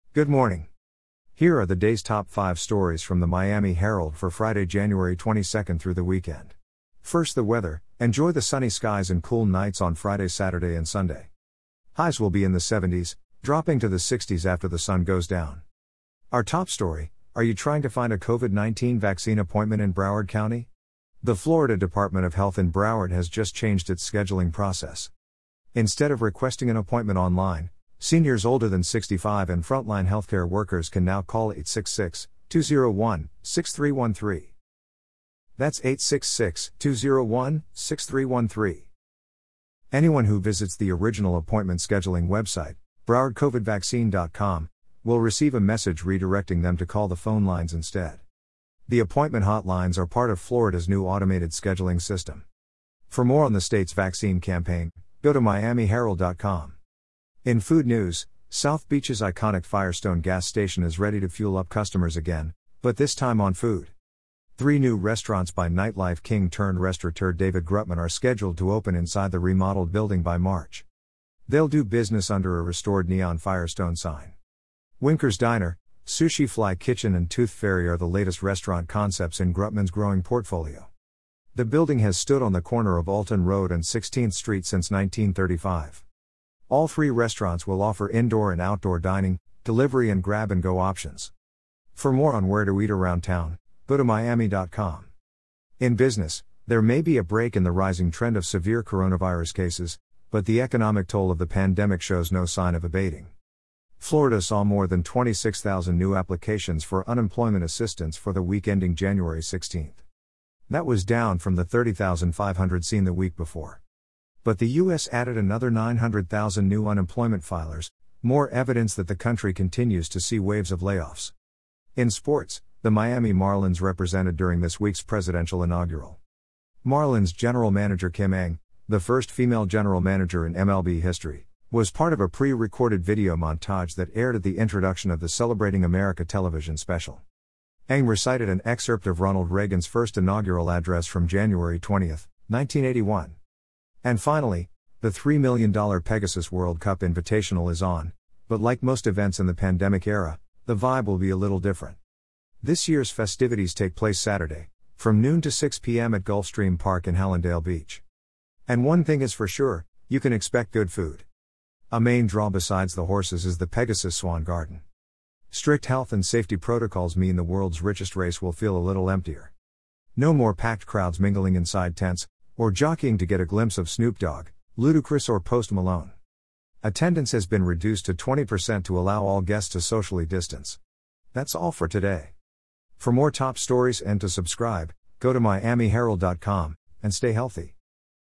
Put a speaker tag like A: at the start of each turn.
A: Good morning. Here are the day's top 5 stories from the Miami Herald for Friday, January 22nd through the weekend. First, the weather. Enjoy the sunny skies and cool nights on Friday, Saturday, and Sunday. Highs will be in the 70s, dropping to the 60s after the sun goes down. Our top story: are you trying to find a COVID-19 vaccine appointment in Broward County? The Florida Department of Health in Broward has just changed its scheduling process. Instead of requesting an appointment online, seniors older than 65 and frontline healthcare workers can now call 866-201-6313. That's 866-201-6313. Anyone who visits the original appointment scheduling website, browardcovidvaccine.com, will receive a message redirecting them to call the phone lines instead. The appointment hotlines are part of Florida's new automated scheduling system. For more on the state's vaccine campaign, go to miamiherald.com. In food news, South Beach's iconic Firestone gas station is ready to fuel up customers again, but this time on food. 3 new restaurants by nightlife king turned restaurateur David Grutman are scheduled to open inside the remodeled building by March. They'll do business under a restored neon Firestone sign. Winker's Diner, Sushi Fly Kitchen and Tooth Fairy are the latest restaurant concepts in Grutman's growing portfolio. The building has stood on the corner of Alton Road and 16th Street since 1935. All 3 restaurants will offer indoor and outdoor dining, delivery and grab-and-go options. For more on where to eat around town, go to miami.com. In business, there may be a break in the rising trend of severe coronavirus cases, but the economic toll of the pandemic shows no sign of abating. Florida saw more than 26,000 new applications for unemployment assistance for the week ending January 16. That was down from the 30,500 seen the week before. But the U.S. added another 900,000 new unemployment filers, more evidence that the country continues to see waves of layoffs. In sports, the Miami Marlins represented during this week's presidential inaugural. Marlins general manager Kim Ng, the first female general manager in MLB history, was part of a pre-recorded video montage that aired at the introduction of the Celebrating America television special. Ng recited an excerpt of Ronald Reagan's first inaugural address from January 20, 1981. And finally, the $3 million Pegasus World Cup Invitational is on, but like most events in the pandemic era, the vibe will be a little different. This year's festivities take place Saturday, from noon to 6 p.m. at Gulfstream Park in Hallandale Beach. And one thing is for sure, you can expect good food. A main draw besides the horses is the Pegasus Swan Garden. Strict health and safety protocols mean the world's richest race will feel a little emptier. No more packed crowds mingling inside tents, or jockeying to get a glimpse of Snoop Dogg, Ludacris or Post Malone. Attendance has been reduced to 20% to allow all guests to socially distance. That's all for today. For more top stories and to subscribe, go to miamiherald.com, and stay healthy.